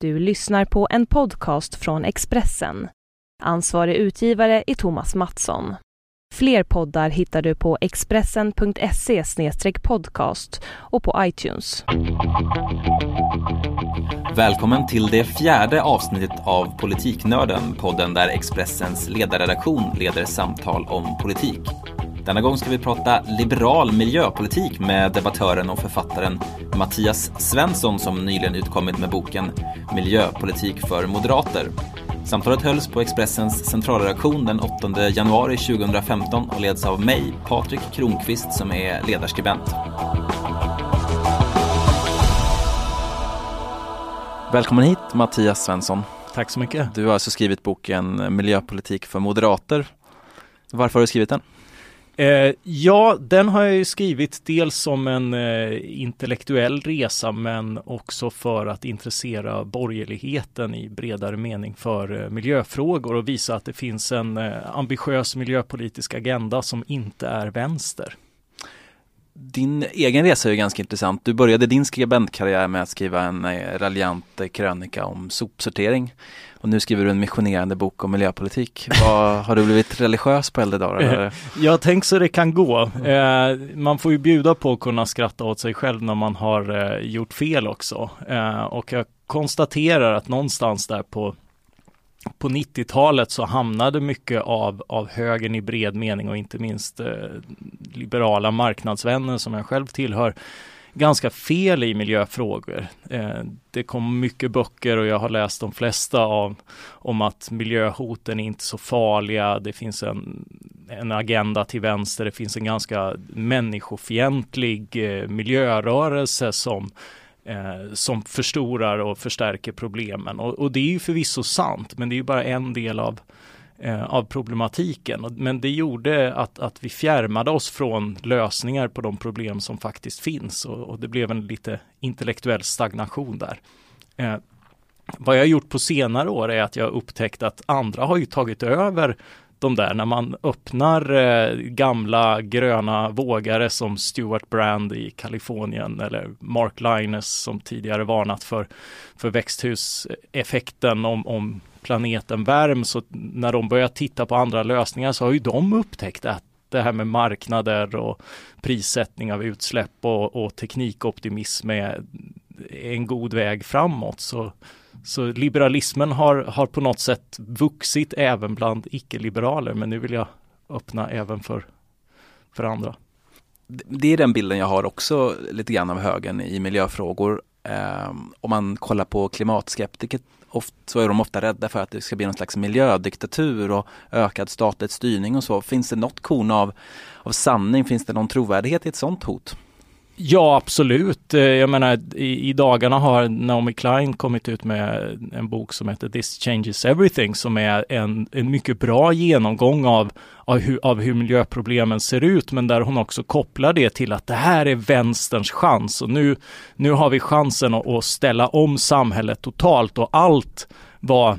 Du lyssnar på en podcast från Expressen. Ansvarig utgivare är Thomas Mattsson. Fler poddar hittar du på expressen.se/podcast och på iTunes. Välkommen till det 4:e avsnittet av Politiknörden, podden där Expressens ledarredaktion leder samtal om politik. Denna gång ska vi prata liberal miljöpolitik med debattören och författaren Mattias Svensson som nyligen utkommit med boken Miljöpolitik för moderater. Samtalet hölls på Expressens centralredaktion den 8 januari 2015 och leds av mig, Patrik Kronqvist, som är ledarskribent. Välkommen hit, Mattias Svensson. Tack så mycket. Du har alltså skrivit boken Miljöpolitik för moderater. Varför har du skrivit den? Ja, den har jag ju skrivit dels som en intellektuell resa men också för att intressera borgerligheten i bredare mening för miljöfrågor och visa att det finns en ambitiös miljöpolitisk agenda som inte är vänster. Din egen resa är ju ganska intressant. Du började din skribentkarriär med att skriva en raljant krönika om sopsortering. Och nu skriver du en missionerande bok om miljöpolitik. Har du blivit religiös på äldre dagar? Jag tänker så det kan gå. Man får ju bjuda på att kunna skratta åt sig själv när man har gjort fel också. Och jag konstaterar att någonstans där på 90-talet så hamnade mycket av högern i bred mening och inte minst liberala marknadsvänner som jag själv tillhör ganska fel i miljöfrågor. Det kom mycket böcker och jag har läst de flesta om att miljöhoten är inte så farliga. Det finns en agenda till vänster. Det finns en ganska människofientlig miljörörelse som förstorar och förstärker problemen. Och det är ju förvisso sant, men det är ju bara en del av problematiken. Men det gjorde att vi fjärmade oss från lösningar på de problem som faktiskt finns. Och det blev en lite intellektuell stagnation där. Vad jag har gjort på senare år är att jag har upptäckt att andra har ju tagit över de där. När man öppnar gamla gröna vågare som Stuart Brand i Kalifornien eller Mark Lynas som tidigare varnat för växthuseffekten om planeten värms, och när de börjar titta på andra lösningar så har ju de upptäckt att det här med marknader och prissättning av utsläpp och teknikoptimism är en god väg framåt. Så liberalismen har på något sätt vuxit även bland icke-liberaler, men nu vill jag öppna även för andra. Det är den bilden jag har också lite grann av högern i miljöfrågor. Om man kollar på klimatskeptiker så är de ofta rädda för att det ska bli någon slags miljödiktatur och ökad statlig styrning och så. Finns det något korn av sanning? Finns det någon trovärdighet i ett sånt hot? Ja, absolut. Jag menar, i dagarna har Naomi Klein kommit ut med en bok som heter This Changes Everything, som är en mycket bra genomgång av hur miljöproblemen ser ut, men där hon också kopplar det till att det här är vänsterns chans. Och nu har vi chansen att ställa om samhället totalt, och allt vad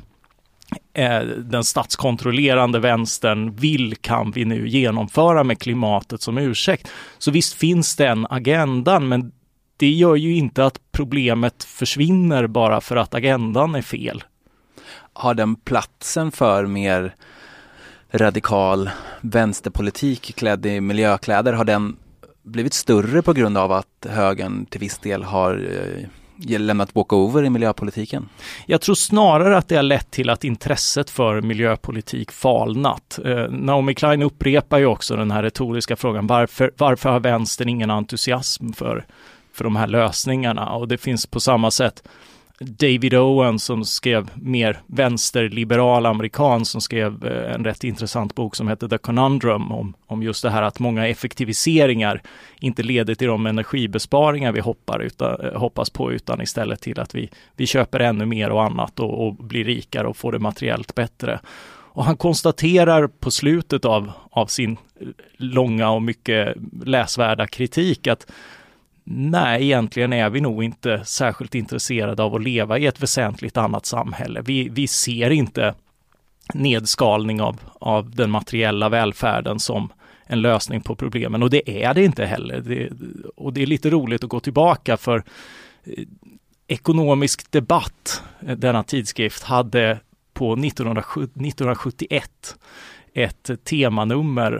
den statskontrollerande vänstern kan vi nu genomföra med klimatet som ursäkt. Så visst finns den agendan, men det gör ju inte att problemet försvinner bara för att agendan är fel. Har den platsen för mer radikal vänsterpolitik klädd i miljökläder, har den blivit större på grund av att högern till viss del har lämnat walkover i miljöpolitiken? Jag tror snarare att det har lett till att intresset för miljöpolitik falnat. Naomi Klein upprepar ju också den här retoriska frågan, varför har vänstern ingen entusiasm för de här lösningarna? Och det finns på samma sätt David Owen som skrev mer vänsterliberal amerikan, som skrev en rätt intressant bok som heter The Conundrum om just det här att många effektiviseringar inte leder till de energibesparingar vi hoppas på, utan istället till att vi köper ännu mer och annat och blir rikare och får det materiellt bättre. Och han konstaterar på slutet av sin långa och mycket läsvärda kritik att nej, egentligen är vi nog inte särskilt intresserade av att leva i ett väsentligt annat samhälle. Vi ser inte nedskalning av den materiella välfärden som en lösning på problemen, och det är det inte heller. Och det är lite roligt att gå tillbaka, för Ekonomisk debatt, denna tidskrift, hade på 1971 ett temanummer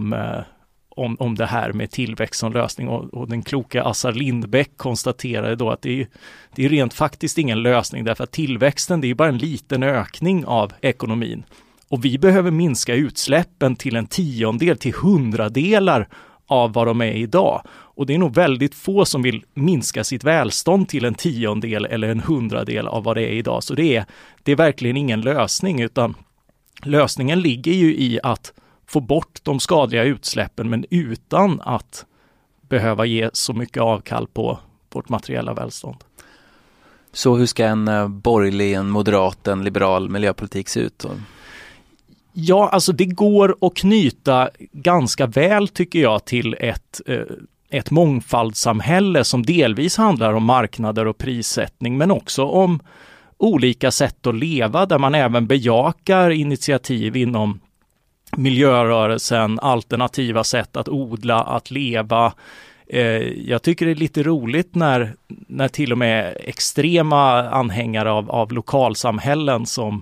om det här med tillväxt som lösning, och den kloka Assar Lindbeck konstaterade då att det är rent faktiskt ingen lösning, därför att tillväxten, det är bara en liten ökning av ekonomin. Och vi behöver minska utsläppen till 1/10 till 100 av vad de är idag. Och det är nog väldigt få som vill minska sitt välstånd till 1/10 eller 100 av vad det är idag. Så det är verkligen ingen lösning, utan lösningen ligger ju i att få bort de skadliga utsläppen, men utan att behöva ge så mycket avkall på vårt materiella välstånd. Så hur ska en borgerlig, en moderat, en liberal miljöpolitik se ut? Ja, alltså det går att knyta ganska väl, tycker jag, till ett mångfaldssamhälle som delvis handlar om marknader och prissättning, men också om olika sätt att leva, där man även bejakar initiativ inom miljörörelsen, alternativa sätt att odla, att leva. Jag tycker det är lite roligt när till och med extrema anhängare av lokalsamhällen som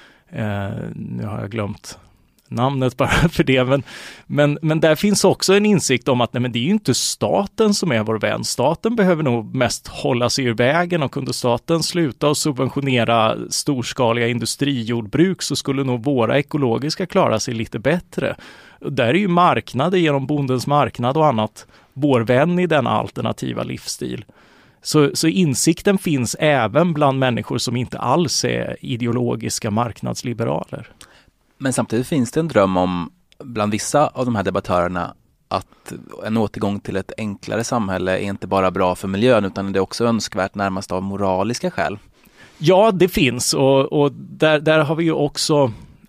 nu har jag glömt namnet bara för det, men där finns också en insikt om att nej, men det är ju inte staten som är vår vän. Staten behöver nog mest hålla sig ur vägen, och kunde staten sluta att subventionera storskaliga industrijordbruk så skulle nog våra ekologiska klara sig lite bättre. Där är ju marknader genom Bondens marknad och annat vår vän i denna alternativa livsstil. Så insikten finns även bland människor som inte alls är ideologiska marknadsliberaler. Men samtidigt finns det en dröm om, bland vissa av de här debattörerna, att en återgång till ett enklare samhälle är inte bara bra för miljön, utan det är också önskvärt närmast av moraliska skäl. Ja, det finns, och där har vi ju också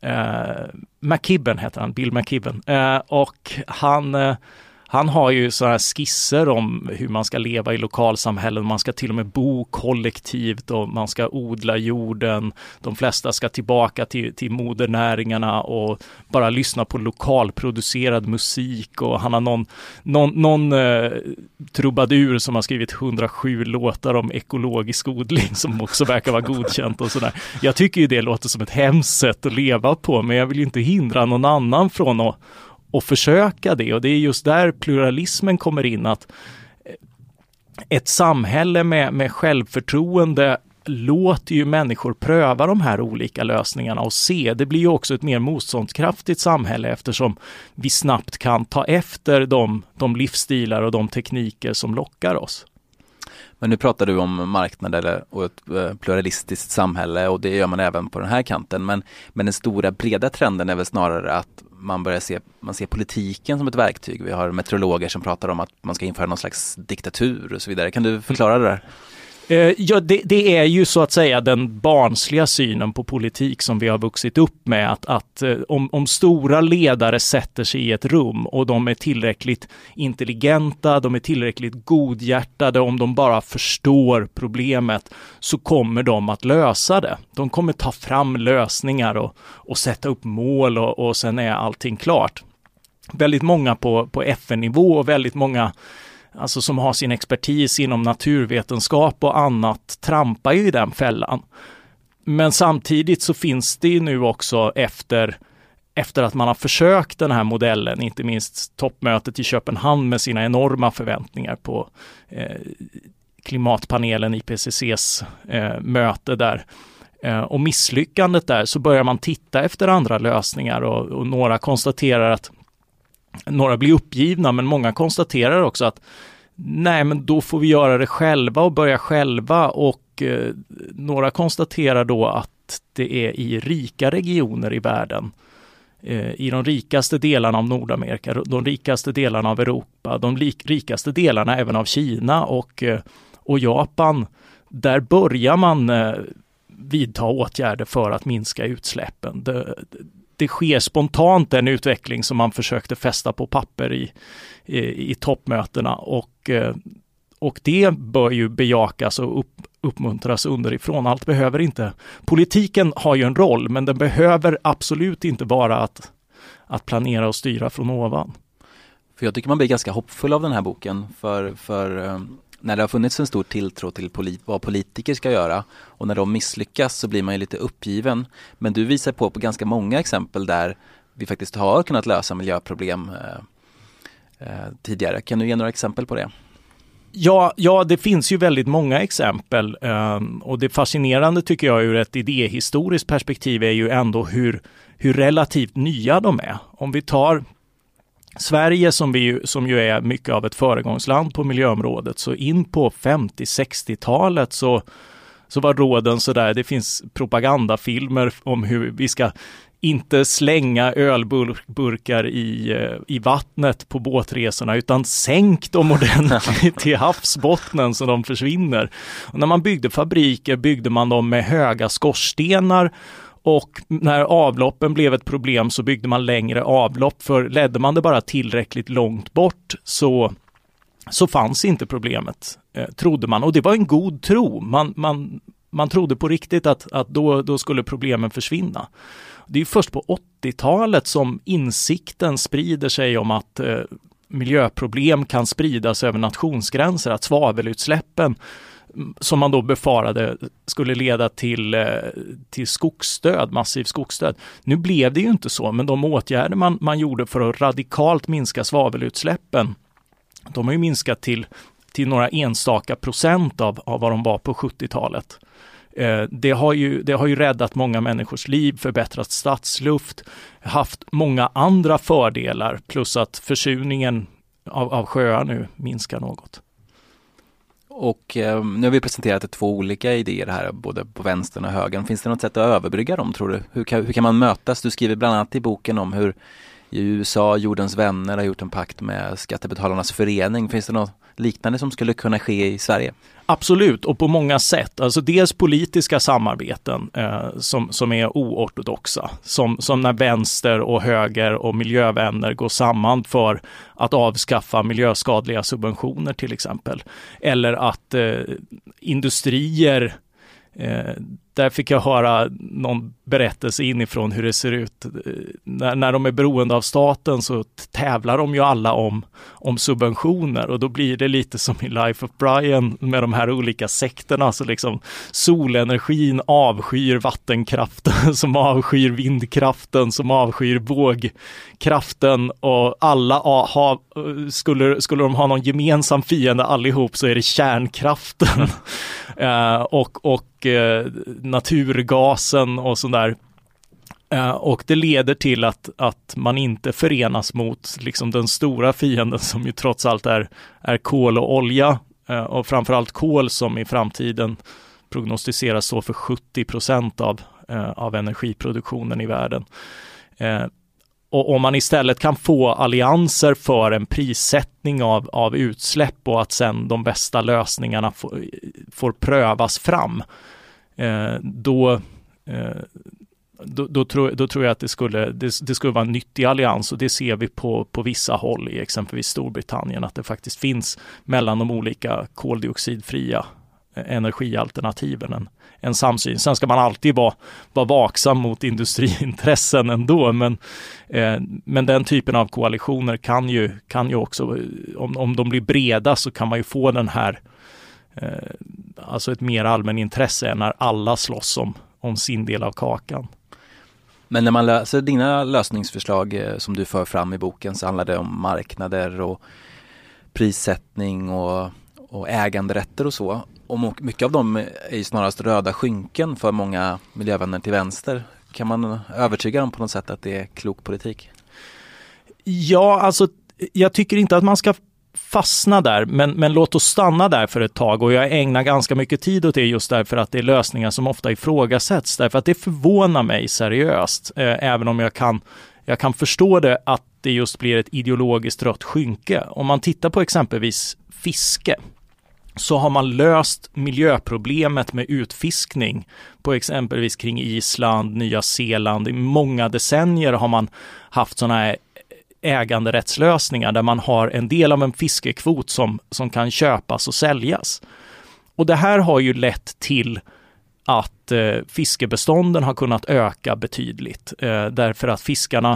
McKibben heter han, Bill McKibben, och han har ju sådana skisser om hur man ska leva i lokalsamhällen. Man ska till och med bo kollektivt och man ska odla jorden. De flesta ska tillbaka till modernäringarna och bara lyssna på lokalproducerad musik. Och han har någon trubadur som har skrivit 107 låtar om ekologisk odling som också verkar vara godkänt och sådär. Jag tycker ju det låter som ett hemskt sätt att leva på, men jag vill ju inte hindra någon annan från att försöka det, och det är just där pluralismen kommer in, att ett samhälle med självförtroende låter ju människor pröva de här olika lösningarna och se. Det blir ju också ett mer motståndskraftigt samhälle, eftersom vi snabbt kan ta efter de livsstilar och de tekniker som lockar oss. Men nu pratar du om marknader och ett pluralistiskt samhälle, och det gör man även på den här kanten. Men den stora breda trenden är väl snarare att man ser politiken som ett verktyg. Vi har meteorologer som pratar om att man ska införa någon slags diktatur och så vidare. Kan du förklara det där? Ja, det är ju så att säga den barnsliga synen på politik som vi har vuxit upp med, att om stora ledare sätter sig i ett rum och de är tillräckligt intelligenta, de är tillräckligt godhjärtade, om de bara förstår problemet, så kommer de att lösa det. De kommer ta fram lösningar och sätta upp mål, och sen är allting klart. Väldigt många på FN-nivå och väldigt många alltså som har sin expertis inom naturvetenskap och annat trampar ju i den fällan. Men samtidigt så finns det ju nu också efter att man har försökt den här modellen, inte minst toppmötet i Köpenhamn med sina enorma förväntningar på klimatpanelen IPCCs möte där. Och misslyckandet där, så börjar man titta efter andra lösningar, och några konstaterar att några blir uppgivna, men många konstaterar också att nej, men då får vi göra det själva och börja själva, och några konstaterar då att det är i rika regioner i världen, i de rikaste delarna av Nordamerika, de rikaste delarna av Europa, de rikaste delarna även av Kina och Japan, där börjar man vidta åtgärder för att minska utsläppen. Det sker spontant en utveckling som man försökte fästa på papper i toppmötena, och det bör ju bejakas och uppmuntras underifrån. Allt behöver inte. Politiken har ju en roll, men den behöver absolut inte vara att planera och styra från ovan. För jag tycker man blir ganska hoppfull av den här boken, för när det har funnits en stor tilltro till vad politiker ska göra och när de misslyckas så blir man ju lite uppgiven. Men du visar på ganska många exempel där vi faktiskt har kunnat lösa miljöproblem tidigare. Kan du ge några exempel på det? Ja, det finns ju väldigt många exempel och det fascinerande tycker jag ur ett idéhistoriskt perspektiv är ju ändå hur relativt nya de är. Om vi tar Sverige som ju är mycket av ett föregångsland på miljöområdet, så in på 50-60-talet så var råden sådär, det finns propagandafilmer om hur vi ska inte slänga ölburkar i vattnet på båtresorna utan sänk dem ordentligt till havsbottnen så de försvinner. Och när man byggde fabriker byggde man dem med höga skorstenar och när avloppen blev ett problem så byggde man längre avlopp, för ledde man det bara tillräckligt långt bort så fanns inte problemet, trodde man. Och det var en god tro. Man trodde på riktigt att då skulle problemen försvinna. Det är först på 80-talet som insikten sprider sig om att miljöproblem kan spridas över nationsgränser, att svavelutsläppen som man då befarade skulle leda till skogsdöd, massiv skogsdöd. Nu blev det ju inte så, men de åtgärder man gjorde för att radikalt minska svavelutsläppen, de har ju minskat till några enstaka procent av vad de var på 70-talet. Det har ju räddat många människors liv, förbättrat stadsluft, haft många andra fördelar, plus att försurningen av sjöar nu minskar något. Och nu har vi presenterat 2 olika idéer här, både på vänstern och högern. Finns det något sätt att överbrygga dem, tror du? Hur kan man mötas? Du skriver bland annat i boken om hur i USA Jordens vänner har gjort en pakt med Skattebetalarnas förening. Finns det något liknande som skulle kunna ske i Sverige? Absolut, och på många sätt. Alltså dels politiska samarbeten som är oortodoxa. Som när vänster och höger och miljövänner går samman för att avskaffa miljöskadliga subventioner till exempel. Eller att industrier, där fick jag höra någon berättelse inifrån hur det ser ut. När de är beroende av staten så tävlar de ju alla om subventioner, och då blir det lite som i Life of Brian med de här olika sektorna. Så liksom solenergin avskyr vattenkraften, som avskyr vindkraften, som avskyr vågkraften, och alla skulle de ha någon gemensam fiende allihop så är det kärnkraften och naturgasen och sådär. Och det leder till att man inte förenas mot liksom den stora fienden som ju trots allt är kol och olja, och framförallt kol som i framtiden prognostiseras stå för 70% av energiproduktionen i världen. Och om man istället kan få allianser för en prissättning av utsläpp och att sen de bästa lösningarna får prövas fram, då tror jag att det skulle vara en nyttig allians, och det ser vi på vissa håll i exempelvis Storbritannien, att det faktiskt finns mellan de olika koldioxidfria energialternativen en samsyn. Sen ska man alltid vara vaksam mot industriintressen ändå, men den typen av koalitioner kan ju också, om de blir breda så kan man ju få den här alltså ett mer allmän intresse när alla slåss om sin del av kakan. Men när man läser dina lösningsförslag som du för fram i boken, så handlar det om marknader och prissättning och äganderätter och så. Och mycket av dem är ju snarast röda skynken för många miljövänner till vänster. Kan man övertyga dem på något sätt att det är klok politik? Ja, alltså jag tycker inte att man ska fastna där, men låt oss stanna där för ett tag, och jag ägnar ganska mycket tid åt det just därför att det är lösningar som ofta ifrågasätts, därför att det förvånar mig seriöst, även om jag kan förstå det, att det just blir ett ideologiskt rött skynke. Om man tittar på exempelvis fiske, så har man löst miljöproblemet med utfiskning på exempelvis kring Island, Nya Zeeland. I många decennier har man haft sådana här äganderättslösningar där man har en del av en fiskekvot som kan köpas och säljas. Och det här har ju lett till att fiskebestånden har kunnat öka betydligt, därför att fiskarna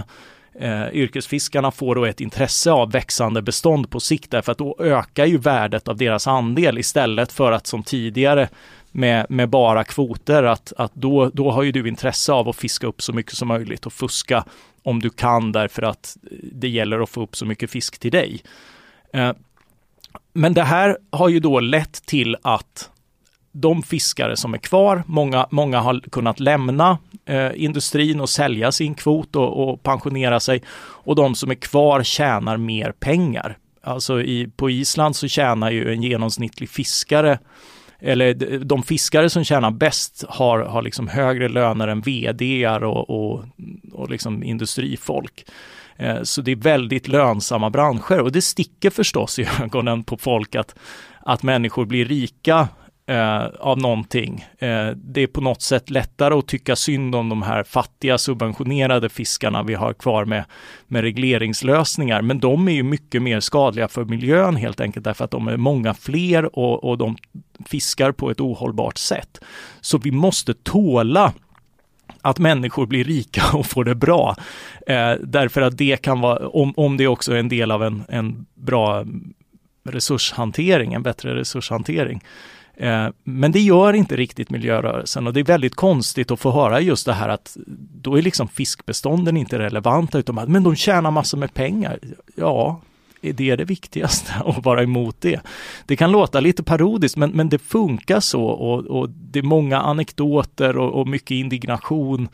yrkesfiskarna får då ett intresse av växande bestånd på sikt, därför att då ökar ju värdet av deras andel istället för att som tidigare med bara kvoter, att då har ju du intresse av att fiska upp så mycket som möjligt och fuska om du kan, därför att det gäller att få upp så mycket fisk till dig. Men det här har ju då lett till att de fiskare som är kvar, många har kunnat lämna industrin och sälja sin kvot och pensionera sig, och de som är kvar tjänar mer pengar. Alltså på Island så tjänar ju en genomsnittlig fiskare, eller de fiskare som tjänar bäst har liksom högre löner än vd:ar och liksom industrifolk. Så det är väldigt lönsamma branscher, och det sticker förstås i ögonen på folk att människor blir rika av någonting. Det är på något sätt lättare att tycka synd om de här fattiga subventionerade fiskarna vi har kvar med regleringslösningar, men de är ju mycket mer skadliga för miljön helt enkelt, därför att de är många fler och de fiskar på ett ohållbart sätt. Så vi måste tåla att människor blir rika och får det bra. Därför att det kan vara, om det också är en del av en bra resurshantering, en bättre resurshantering. Men det gör inte riktigt miljörörelsen, och det är väldigt konstigt att få höra just det här att då är liksom fiskbestånden inte relevanta, utan att men de tjänar massor med pengar. Ja, är det viktigaste att vara emot det? Det kan låta lite parodiskt, men det funkar så, och det är många anekdoter och mycket indignation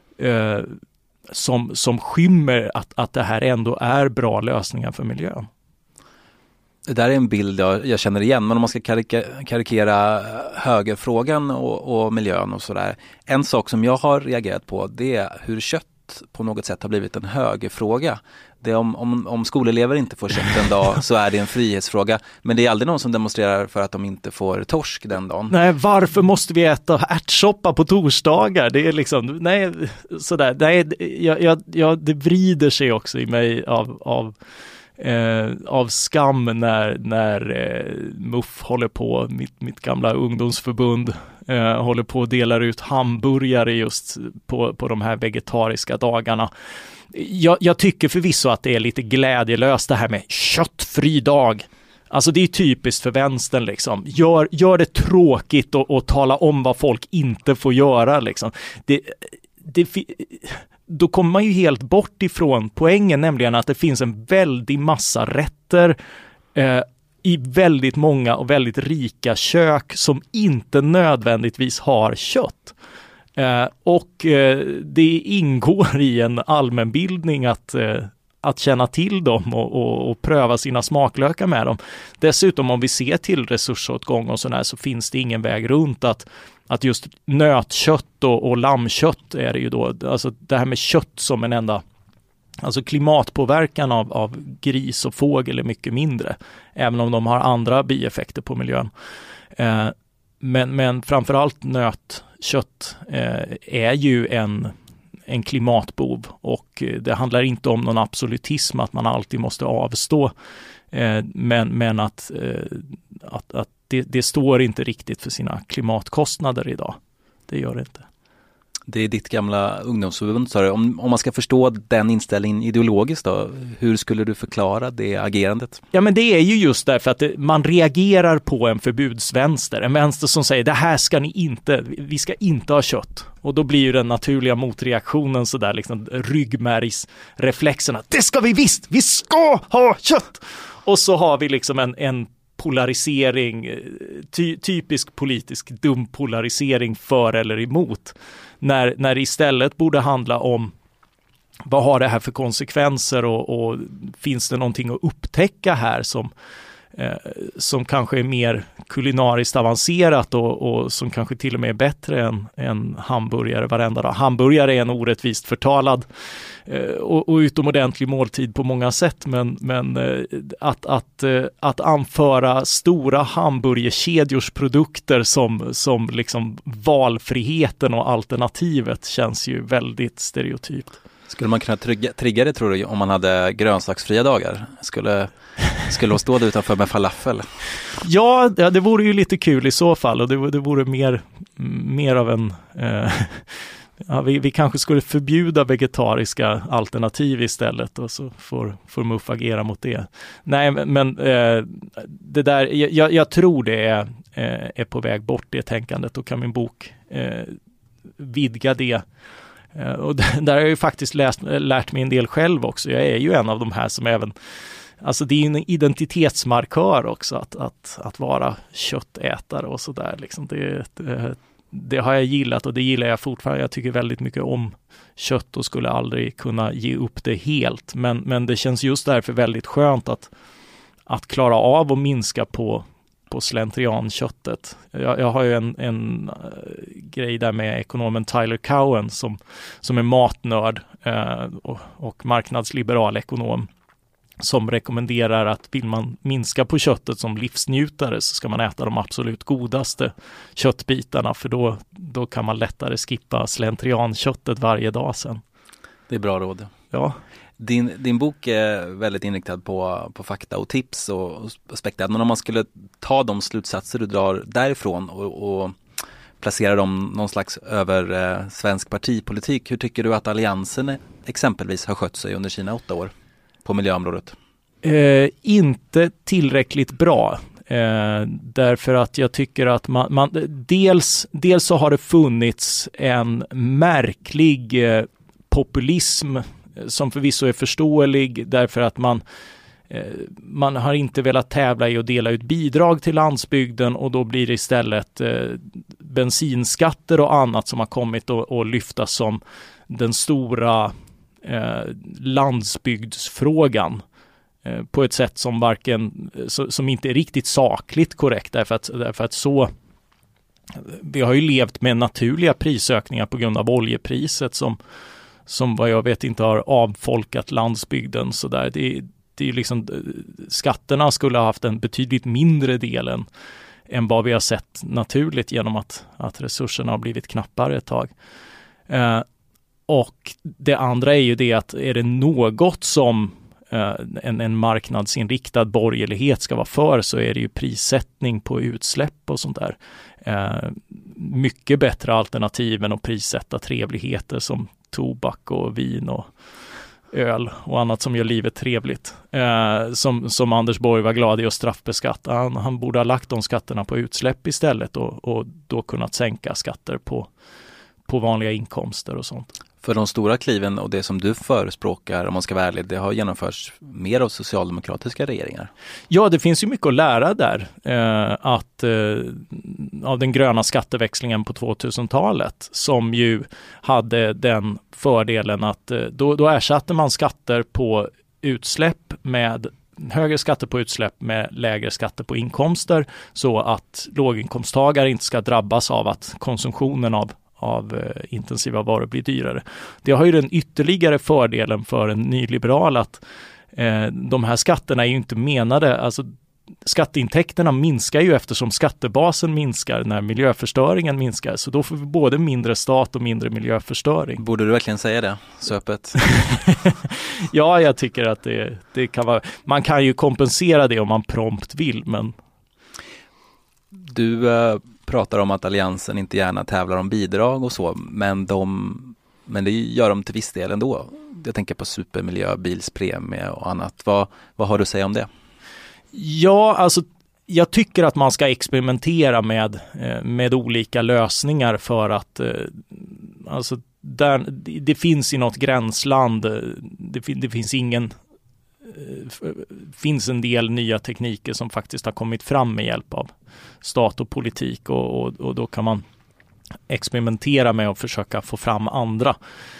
som skymmer att det här ändå är bra lösningar för miljön. Det där är en bild jag känner igen, men om man ska karikera högerfrågan och miljön och sådär. En sak som jag har reagerat på, det är hur kött på något sätt har blivit en högerfråga. Det är om skolelever inte får kött en dag så är det en frihetsfråga, men det är aldrig någon som demonstrerar för att de inte får torsk den dagen. Nej, varför måste vi äta ärtsoppa på torsdagar? Det är liksom, nej, sådär. Nej, det vrider sig också i mig av skam när MUF håller på, mitt gamla ungdomsförbund håller på och delar ut hamburgare just på de här vegetariska dagarna. Jag tycker förvisso att det är lite glädjelöst det här med köttfri dag. Alltså det är typiskt för vänstern liksom. Gör det tråkigt och tala om vad folk inte får göra liksom. Då kommer man ju helt bort ifrån poängen, nämligen att det finns en väldig massa rätter i väldigt många och väldigt rika kök som inte nödvändigtvis har kött. Det ingår i en allmänbildning att känna till dem och pröva sina smaklökar med dem. Dessutom om vi ser till resursåtgång och sådär, så finns det ingen väg runt att just nötkött och lammkött är det ju då, alltså det här med kött som en enda, alltså klimatpåverkan av gris och fågel är mycket mindre, även om de har andra bieffekter på miljön. Men framförallt nötkött är ju en klimatbov, och det handlar inte om någon absolutism att man alltid måste avstå, men att det står inte riktigt för sina klimatkostnader idag. Det gör det inte. Det är ditt gamla ungdomsförbund, sa du. Om man ska förstå den inställningen ideologiskt då, hur skulle du förklara det agerandet? Ja, men det är ju just därför att man reagerar på en förbudsvänster. En vänster som säger, det här ska ni inte, vi ska inte ha kött. Och då blir ju den naturliga motreaktionen sådär, liksom ryggmärgsreflexerna. Det ska vi visst, vi ska ha kött! Och så har vi liksom en polarisering, typisk politisk dum polarisering för eller emot. När det istället borde handla om vad har det här för konsekvenser och finns det någonting att upptäcka här som kanske är mer kulinariskt avancerat och som kanske till och med är bättre än hamburgare varenda dag. Hamburgare är en orättvist förtalad och utomordentlig måltid på många sätt, men att anföra stora hamburgerkedjors produkter som liksom valfriheten och alternativet känns ju väldigt stereotypt. Skulle man kunna trigga det, tror du, om man hade grönsaksfria dagar? Skulle de stå där utanför med falafel? Ja, det vore ju lite kul i så fall, och det vore mer av Ja, vi kanske skulle förbjuda vegetariska alternativ istället och så får MUF agera mot det. Nej, men det där, jag tror det är på väg bort, det tänkandet. Då kan min bok vidga det. Och där har jag ju faktiskt lärt mig en del själv också. Jag är ju en av de här som även, alltså det är en identitetsmarkör också att vara köttätare och sådär. Liksom det har jag gillat och det gillar jag fortfarande. Jag tycker väldigt mycket om kött och skulle aldrig kunna ge upp det helt. Men det känns just därför väldigt skönt att klara av och minska på slentrianköttet. Jag har ju en grej där med ekonomen Tyler Cowen som är matnörd och marknadsliberal ekonom, som rekommenderar att vill man minska på köttet som livsnjutare så ska man äta de absolut godaste köttbitarna, för då kan man lättare skippa slentrianköttet varje dag sen. Det är bra råd. Ja. Din bok är väldigt inriktad på fakta och tips och aspekter. Men om man skulle ta de slutsatser du drar därifrån och placera dem någon slags över svensk partipolitik, hur tycker du att Alliansen exempelvis har skött sig under sina 8 år på miljöområdet? Inte tillräckligt bra. Därför att jag tycker att man dels så har det funnits en märklig populism som förvisso är förståelig, därför att man har inte velat tävla i att dela ut bidrag till landsbygden, och då blir det istället bensinskatter och annat som har kommit att lyftas som den stora landsbygdsfrågan på ett sätt som som inte är riktigt sakligt korrekt, därför att så vi har ju levt med naturliga prisökningar på grund av oljepriset som vad jag vet inte har avfolkat landsbygden så där. Det är liksom, skatterna skulle ha haft en betydligt mindre del än vad vi har sett naturligt genom att resurserna har blivit knappare ett tag. Och det andra är ju det att är det något som en marknadsinriktad borgerlighet ska vara för, så är det ju prissättning på utsläpp och sånt där. Mycket bättre alternativ än att prissätta trevligheter som tobak och vin och öl och annat som gör livet trevligt. Som Anders Borg var glad i att straffbeskatta. Han borde ha lagt de skatterna på utsläpp istället och då kunnat sänka skatter på vanliga inkomster och sånt. För de stora kliven och det som du förespråkar, om man ska vara ärlig, det har genomförts mer av socialdemokratiska regeringar. Ja, det finns ju mycket att lära där. Av den gröna skatteväxlingen på 2000-talet, som ju hade den fördelen att då ersatte man skatter på utsläpp med högre skatter på utsläpp med lägre skatter på inkomster, så att låginkomsttagare inte ska drabbas av att konsumtionen av intensiva varor blir dyrare. Det har ju den ytterligare fördelen för en nyliberal att de här skatterna är ju inte menade, alltså skatteintäkterna minskar ju eftersom skattebasen minskar när miljöförstöringen minskar, så då får vi både mindre stat och mindre miljöförstöring. Borde du verkligen säga det så öppet? Ja, jag tycker att det kan vara, man kan ju kompensera det om man prompt vill, men du pratar om att Alliansen inte gärna tävlar om bidrag och så, men det gör de till viss del ändå. Jag tänker på supermiljö, bilspremie och annat. Vad har du att säga om det? Ja, alltså jag tycker att man ska experimentera med olika lösningar för att alltså det finns i något gränsland, det finns en del nya tekniker som faktiskt har kommit fram med hjälp av stat och politik, och då kan man experimentera med att försöka få fram andra.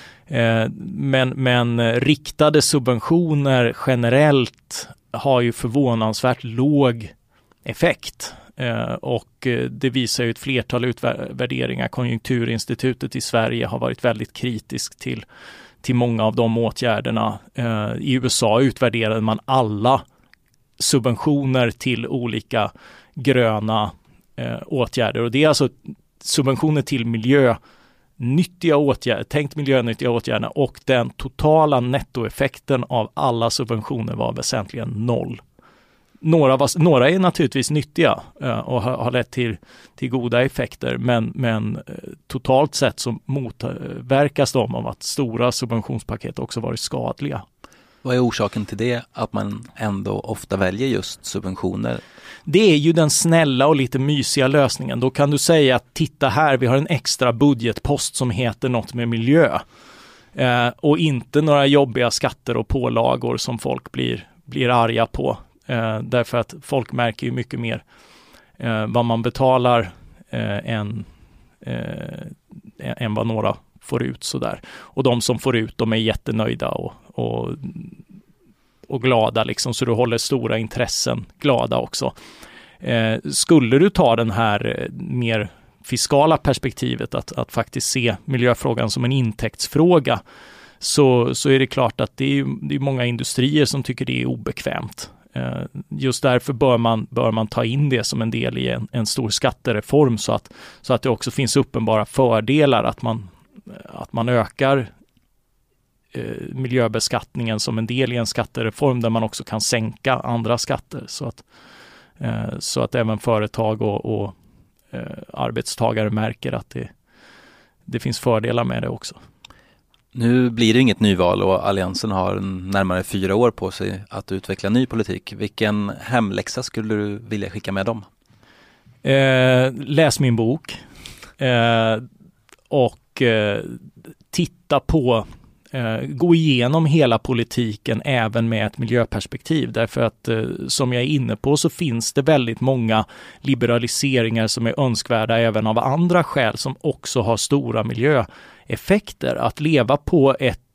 Men riktade subventioner generellt har ju förvånansvärt låg effekt. Och det visar ju ett flertal utvärderingar. Konjunkturinstitutet i Sverige har varit väldigt kritisk till många av de åtgärderna. I USA utvärderade man alla subventioner till olika gröna åtgärder. Och det är alltså subventioner till miljönyttiga åtgärder, tänkt miljönyttiga åtgärder, och den totala nettoeffekten av alla subventioner var väsentligen 0. Några är naturligtvis nyttiga och har lett till goda effekter, men totalt sett så motverkas de av att stora subventionspaket också varit skadliga. Vad är orsaken till det, att man ändå ofta väljer just subventioner? Det är ju den snälla och lite mysiga lösningen. Då kan du säga att titta här, vi har en extra budgetpost som heter något med miljö. Och inte några jobbiga skatter och pålagor som folk blir arga på. Därför att folk märker ju mycket mer vad man betalar än vad några får ut sådär. Och de som får ut, de är jättenöjda och glada liksom, så du håller stora intressen glada också. Skulle du ta den här mer fiskala perspektivet att faktiskt se miljöfrågan som en intäktsfråga, så är det klart att det är många industrier som tycker det är obekvämt. Just därför bör man ta in det som en del i en stor skattereform, så att det också finns uppenbara fördelar att man ökar miljöbeskattningen som en del i en skattereform där man också kan sänka andra skatter, så att även företag och arbetstagare märker att det finns fördelar med det också. Nu blir det inget nyval och Alliansen har närmare 4 år på sig att utveckla ny politik. Vilken hemläxa skulle du vilja skicka med dem? Läs min bok och titta på, gå igenom hela politiken även med ett miljöperspektiv. Därför att som jag är inne på så finns det väldigt många liberaliseringar som är önskvärda även av andra skäl som också har stora miljöeffekter. Att leva på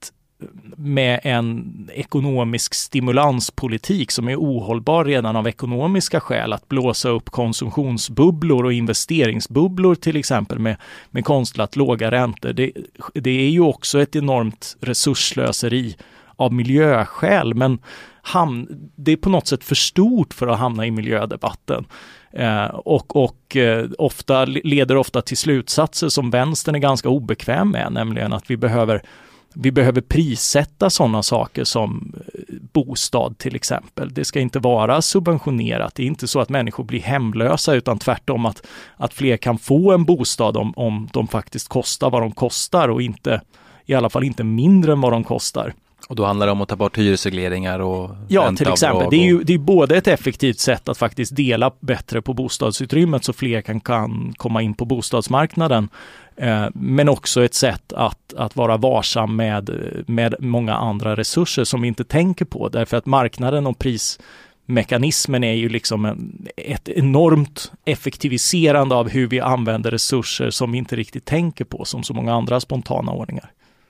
med en ekonomisk stimulanspolitik som är ohållbar redan av ekonomiska skäl, att blåsa upp konsumtionsbubblor och investeringsbubblor till exempel med konstlat låga räntor, det är ju också ett enormt resursslöseri av miljöskäl, men det är på något sätt för stort för att hamna i miljödebatten. Och ofta leder till slutsatser som vänstern är ganska obekväm med, nämligen att vi behöver prissätta sådana saker som bostad till exempel. Det ska inte vara subventionerat. Det är inte så att människor blir hemlösa, utan tvärtom att fler kan få en bostad om de faktiskt kostar vad de kostar, och inte, i alla fall inte mindre än vad de kostar. Och då handlar det om att ta bort hyresregleringar och till exempel. Det är både ett effektivt sätt att faktiskt dela bättre på bostadsutrymmet så fler kan komma in på bostadsmarknaden. Men också ett sätt att vara varsam med många andra resurser som vi inte tänker på. Därför att marknaden och prismekanismen är ju liksom ett enormt effektiviserande av hur vi använder resurser som vi inte riktigt tänker på, som så många andra spontana ordningar.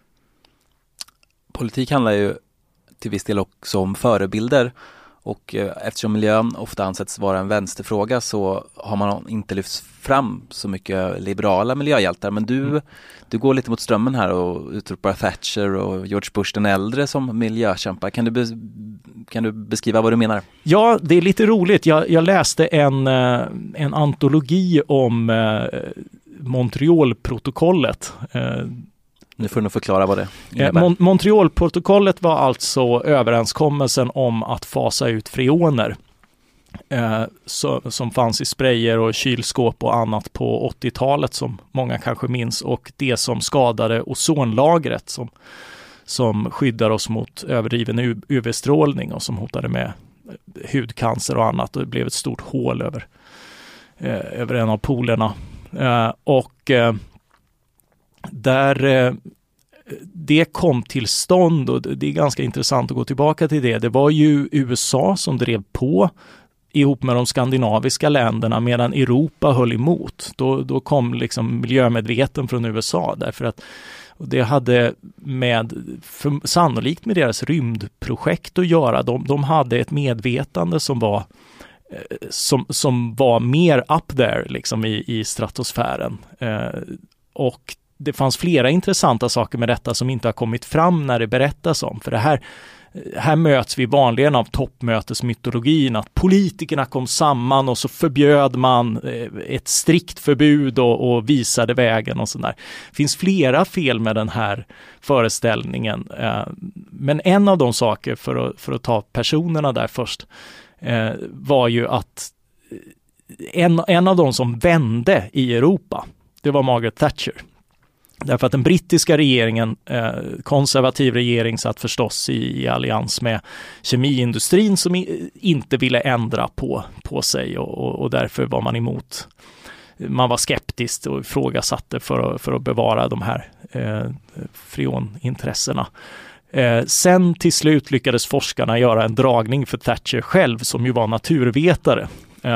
Politik handlar ju till viss del också om förebilder, och eftersom miljön ofta ansetts vara en vänsterfråga så har man inte lyft fram så mycket liberala miljöhjältar, men du går lite mot strömmen här och utropar Thatcher och George Bush den äldre som miljökämpar. Kan du beskriva vad du menar? Ja, det är lite roligt. Jag läste en antologi om Montrealprotokollet. Nu får du förklara vad det innebär. Montrealprotokollet var alltså överenskommelsen om att fasa ut freoner som fanns i sprayer och kylskåp och annat på 80-talet, som många kanske minns, och det som skadade ozonlagret som skyddar oss mot överdriven UV-strålning och som hotade med hudcancer och annat, och det blev ett stort hål över en av polerna. Det kom till stånd, och det är ganska intressant att gå tillbaka till det. Det var ju USA som drev på ihop med de skandinaviska länderna, medan Europa höll emot. Då kom liksom miljömedveten från USA, därför att det hade sannolikt med deras rymdprojekt att göra. De hade ett medvetande som var mer up there liksom i stratosfären. Och det fanns flera intressanta saker med detta som inte har kommit fram när det berättas om. För det här möts vi vanligen av toppmötesmytologin, att politikerna kom samman och så förbjöd man ett strikt förbud och visade vägen och sådär. Det finns flera fel med den här föreställningen. Men en av de saker, för att ta personerna där först, var ju att en av de som vände i Europa, det var Margaret Thatcher. Därför att den brittiska regeringen, konservativ regering, satt förstås i allians med kemiindustrin som inte ville ändra på sig och därför var man emot. Man var skeptisk och ifrågasatte för att bevara de här freonintressena. Sen till slut lyckades forskarna göra en dragning för Thatcher själv som ju var naturvetare.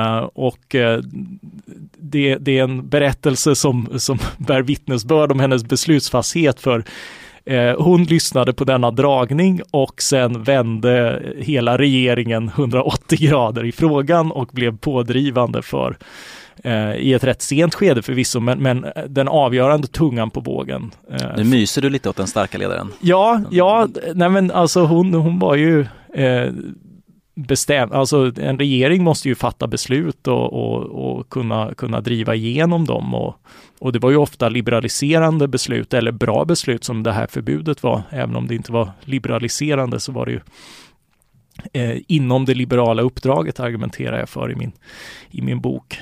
Det är en berättelse som bär vittnesbörd om hennes beslutsfasthet för hon lyssnade på denna dragning och sen vände hela regeringen 180 grader i frågan och blev pådrivande för i ett rätt sent skede förvisso, men den avgörande tungan på vågen. Nu myser du lite åt den starka ledaren. Ja, nej men alltså hon var ju bestämd. Alltså en regering måste ju fatta beslut och kunna driva igenom dem och det var ju ofta liberaliserande beslut eller bra beslut som det här förbudet var. Även om det inte var liberaliserande så var det ju inom det liberala uppdraget argumenterar jag för i min bok.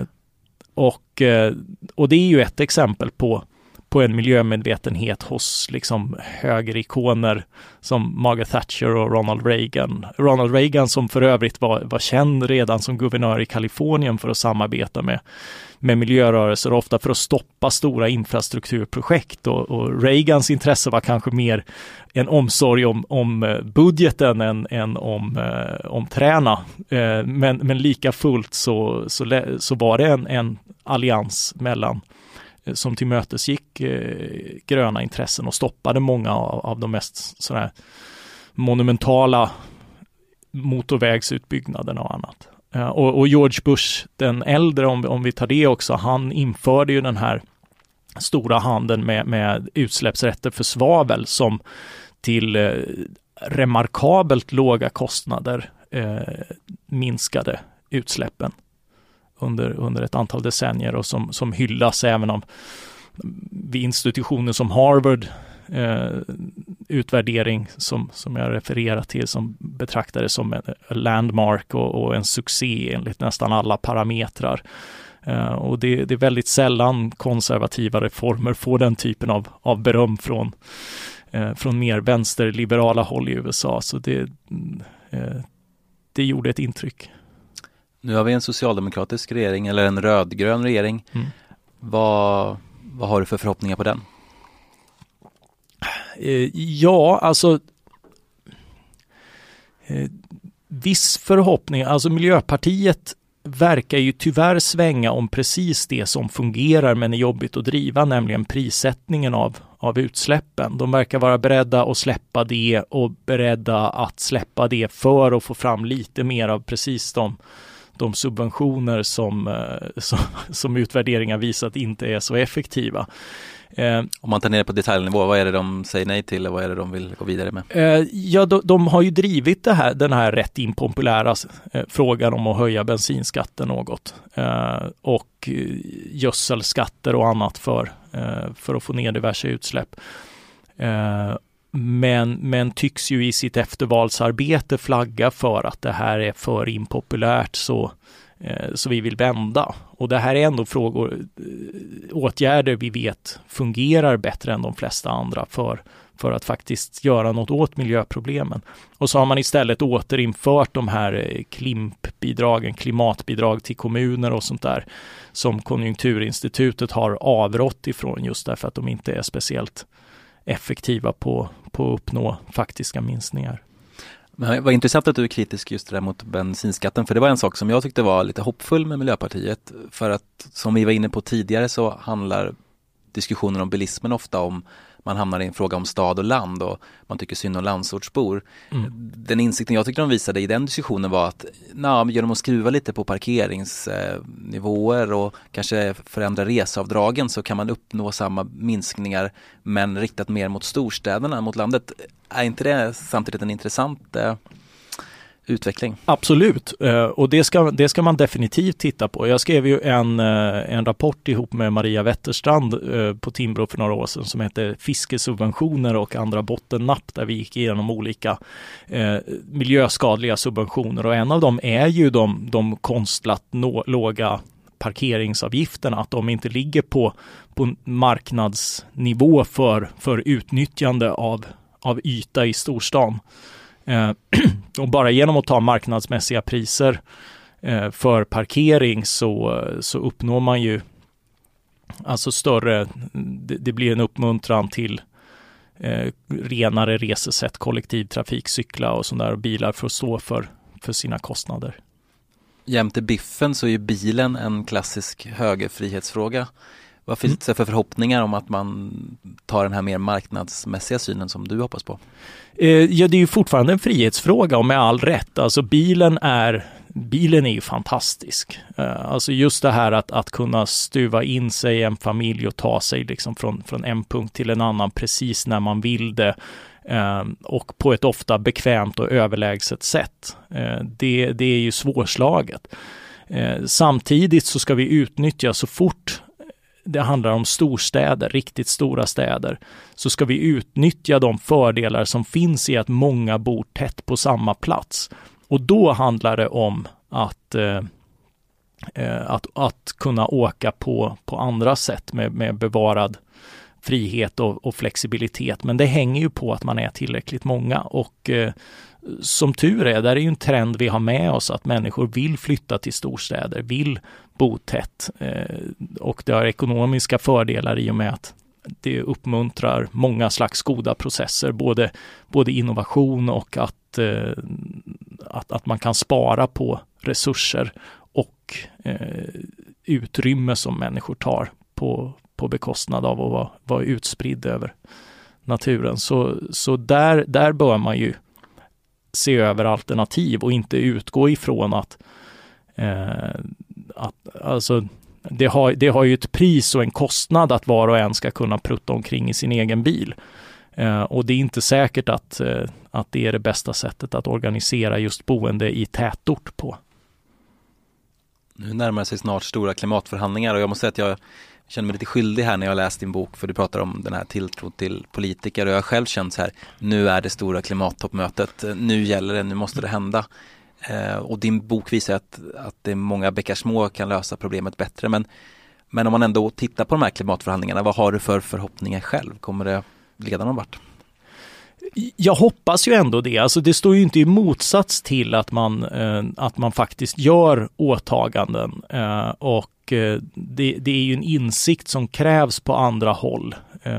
Och det är ju ett exempel på en miljömedvetenhet hos liksom högerikoner som Margaret Thatcher och Ronald Reagan. Ronald Reagan som för övrigt var känd redan som guvernör i Kalifornien för att samarbeta med miljörörelser, ofta för att stoppa stora infrastrukturprojekt. Och Reagans intresse var kanske mer en omsorg om budgeten än om träna. Men lika fullt så var det en allians mellan som tillmötesgick gröna intressen och stoppade många av de mest sådär monumentala motorvägsutbyggnaderna och annat. Och George Bush den äldre, om vi tar det också, han införde ju den här stora handeln med utsläppsrätter för svavel som till remarkabelt låga kostnader minskade utsläppen under ett antal decennier och som hyllas även om vid institutioner som Harvard utvärdering som jag refererar till som betraktades som en landmark och en succé enligt nästan alla parametrar. Och det är väldigt sällan konservativa reformer får den typen av beröm från mer vänsterliberala håll i USA. Så det gjorde ett intryck. Nu har vi en socialdemokratisk regering eller en rödgrön regering. Vad har du för förhoppningar på den? Ja, alltså viss förhoppning. Alltså Miljöpartiet verkar ju tyvärr svänga om precis det som fungerar men är jobbigt att driva, nämligen prissättningen av utsläppen. De verkar vara beredda att släppa det och beredda att släppa det för att få fram lite mer av precis de subventioner som utvärderingar visat inte är så effektiva. Om man tar ner på detaljnivå, vad är det de säger nej till och vad är det de vill gå vidare med? Ja, de har ju drivit den här rätt impopulära frågan om att höja bensinskatten något och gödselskatter och annat för att få ner diverse utsläpp. Men tycks ju i sitt eftervalsarbete flagga för att det här är för impopulärt så vi vill vända. Och det här är ändå åtgärder vi vet fungerar bättre än de flesta andra för att faktiskt göra något åt miljöproblemen. Och så har man istället återinfört de här klimatbidrag till kommuner och sånt där som Konjunkturinstitutet har avrått ifrån just därför att de inte är speciellt effektiva på att uppnå faktiska minskningar. Men vad intressant att du är kritisk just det där mot bensinskatten, för det var en sak som jag tyckte var lite hoppfull med Miljöpartiet, för att som vi var inne på tidigare så handlar diskussionen om bilismen ofta om man hamnar i en fråga om stad och land och man tycker synd om landsortsbor. Den insikten jag tyckte de visade i den diskussionen var att genom att skruva lite på parkeringsnivåer och kanske förändra reseavdragen så kan man uppnå samma minskningar men riktat mer mot storstäderna, mot landet. Är inte det samtidigt en intressant utveckling. Absolut, och det ska man definitivt titta på. Jag skrev ju en rapport ihop med Maria Wetterstrand på Timbro för några år sedan som heter Fiskesubventioner och andra bottennapp, där vi gick igenom olika miljöskadliga subventioner, och en av dem är ju de konstlat låga parkeringsavgifterna, att de inte ligger på marknadsnivå för utnyttjande av yta i storstan. Och bara genom att ta marknadsmässiga priser för parkering så uppnår man ju alltså det blir en uppmuntran till renare resesätt, kollektivtrafik, cykla och sådär, och bilar för att stå för sina kostnader. Jämte biffen så är ju bilen en klassisk högerfrihetsfråga. Vad finns det för förhoppningar om att man tar den här mer marknadsmässiga synen som du hoppas på? Ja, det är ju fortfarande en frihetsfråga, och med all rätt. Alltså bilen är ju fantastisk. Alltså just det här att kunna stuva in sig i en familj och ta sig liksom från en punkt till en annan precis när man vill det, och på ett ofta bekvämt och överlägset sätt. Det är ju svårslaget. Samtidigt så ska vi utnyttja, så fort det handlar om storstäder, riktigt stora städer, så ska vi utnyttja de fördelar som finns i att många bor tätt på samma plats. Och då handlar det om att kunna åka på andra sätt med bevarad frihet och flexibilitet. Men det hänger ju på att man är tillräckligt många, och som tur är, där är ju en trend vi har med oss, att människor vill flytta till storstäder, vill bo tätt, och det har ekonomiska fördelar i och med att det uppmuntrar många slags goda processer, både innovation och att man kan spara på resurser och utrymme som människor tar på bekostnad av att vara utspridd över naturen. Så där bör man ju se över alternativ och inte utgå ifrån att alltså det har ju ett pris och en kostnad att var och en ska kunna prutta omkring i sin egen bil. Och det är inte säkert att det är det bästa sättet att organisera just boende i tätort på. Nu närmar sig snart stora klimatförhandlingar, och jag måste säga att jag känner mig lite skyldig här när jag läst din bok, för du pratar om den här tilltron till politiker, och jag har själv känt så här: nu är det stora klimattoppmötet, nu gäller det, nu måste det hända. Och din bok visar att det är många bäckar små kan lösa problemet bättre, men om man ändå tittar på de här klimatförhandlingarna, vad har du för förhoppningar själv? Kommer det leda någon vart? Jag hoppas ju ändå det. Alltså det står ju inte i motsats till att man faktiskt gör åtaganden, och det är ju en insikt som krävs på andra håll.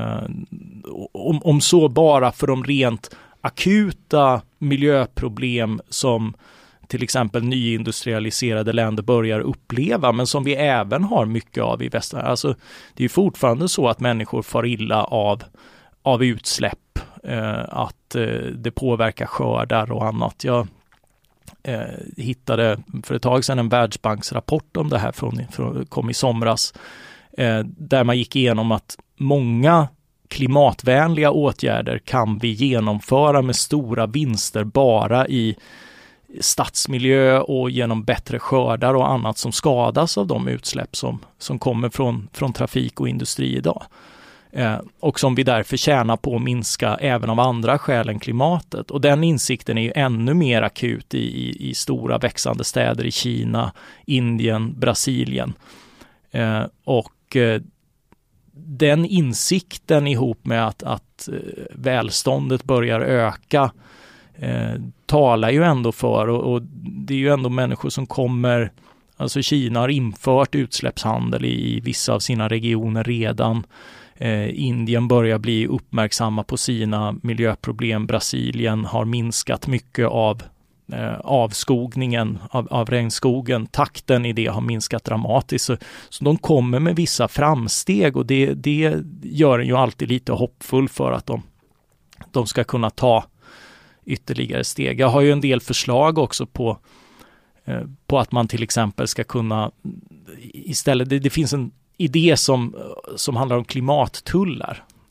Om så bara för de rent akuta miljöproblem som till exempel nyindustrialiserade länder börjar uppleva, men som vi även har mycket av i väst. Alltså det är fortfarande så att människor far illa av utsläpp, att det påverkar skördar och annat. Jag hittade för ett tag sedan en Världsbanksrapport om det här kom i somras, där man gick igenom att många klimatvänliga åtgärder kan vi genomföra med stora vinster bara i stadsmiljö och genom bättre skördar och annat som skadas av de utsläpp som kommer från trafik och industri idag. Och som vi därför tjänar på att minska även av andra skäl än klimatet. Och den insikten är ju ännu mer akut i stora växande städer i Kina, Indien, Brasilien. Och den insikten ihop med att välståndet börjar öka talar ju ändå för, och det är ju ändå människor som kommer, alltså Kina har infört utsläppshandel i vissa av sina regioner redan. Indien börjar bli uppmärksamma på sina miljöproblem. Brasilien har minskat mycket av avskogningen av regnskogen. Takten i det har minskat dramatiskt. Så de kommer med vissa framsteg, och det gör en ju alltid lite hoppfull för att de ska kunna ta ytterligare steg. Jag har ju en del förslag också på att man till exempel ska kunna istället, det finns en idé som handlar om klimattullar.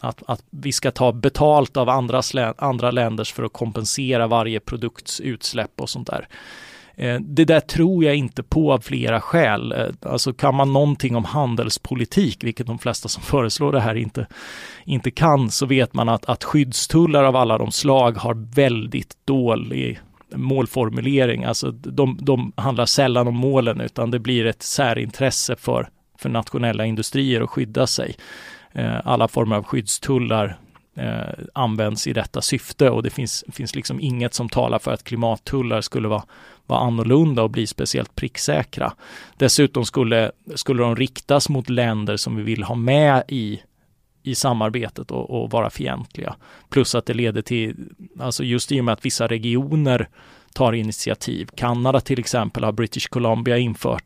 att vi ska ta betalt av andra länders för att kompensera varje produkts utsläpp och sånt där. Det där tror jag inte på av flera skäl. Alltså kan man någonting om handelspolitik, vilket de flesta som föreslår det här inte kan, så vet man att skyddstullar av alla de slag har väldigt dålig målformulering. Alltså de handlar sällan om målen, utan det blir ett särintresse för nationella industrier att skydda sig. Alla former av skyddstullar används i detta syfte, och det finns liksom inget som talar för att klimattullar skulle vara annorlunda och bli speciellt pricksäkra. Dessutom skulle de riktas mot länder som vi vill ha med i samarbetet och vara fientliga. Plus att det leder till, alltså just i och med att vissa regioner tar initiativ. Kanada till exempel har British Columbia infört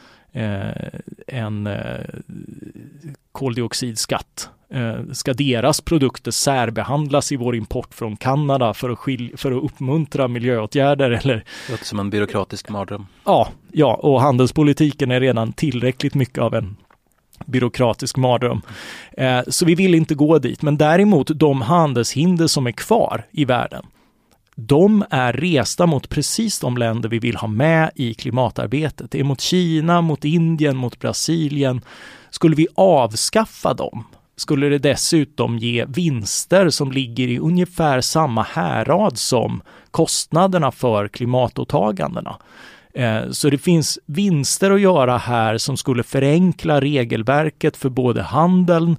en koldioxidskatt. Ska deras produkter särbehandlas i vår import från Kanada för att uppmuntra miljöåtgärder? Eller? Det låter som en byråkratisk mardröm. Ja, och handelspolitiken är redan tillräckligt mycket av en byråkratisk mardröm. Så vi vill inte gå dit. Men däremot de handelshinder som är kvar i världen, de är resta mot precis de länder vi vill ha med i klimatarbetet. Det är mot Kina, mot Indien, mot Brasilien. Skulle vi avskaffa dem, skulle det dessutom ge vinster som ligger i ungefär samma härad som kostnaderna för klimatåtagandena. Så det finns vinster att göra här som skulle förenkla regelverket för både handeln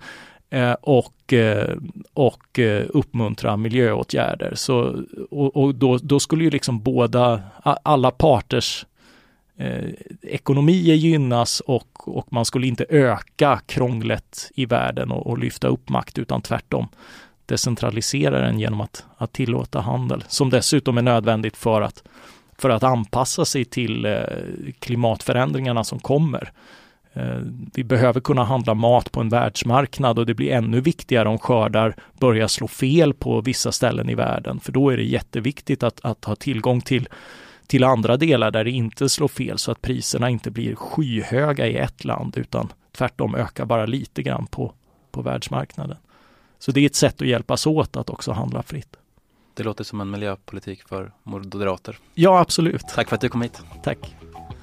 och uppmuntra miljöåtgärder. Så, och då skulle ju liksom alla parters ekonomier gynnas och man skulle inte öka krånglet i världen och lyfta upp makt, utan tvärtom decentralisera den genom att tillåta handel, som dessutom är nödvändigt för att anpassa sig till klimatförändringarna som kommer. Vi behöver kunna handla mat på en världsmarknad, och det blir ännu viktigare om skördar börjar slå fel på vissa ställen i världen, för då är det jätteviktigt att ha tillgång till andra delar där det inte slår fel, så att priserna inte blir skyhöga i ett land utan tvärtom ökar bara lite grann på världsmarknaden. Så det är ett sätt att hjälpas åt att också handla fritt. Det låter som en miljöpolitik för moderater. Ja, absolut. Tack för att du kom hit. Tack.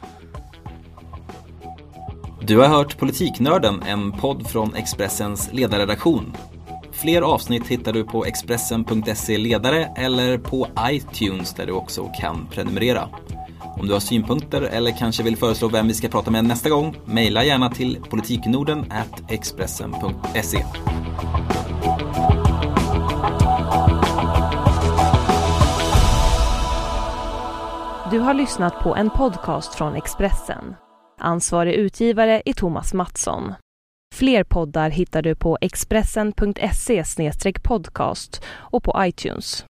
Du har hört Politiknörden, en podd från Expressens ledarredaktion. Fler avsnitt hittar du på expressen.se-ledare eller på iTunes, där du också kan prenumerera. Om du har synpunkter eller kanske vill föreslå vem vi ska prata med nästa gång, mejla gärna till politiknorden@expressen.se. Du har lyssnat på en podcast från Expressen. Ansvarig utgivare är Thomas Mattsson. Fler poddar hittar du på expressen.se/podcast och på iTunes.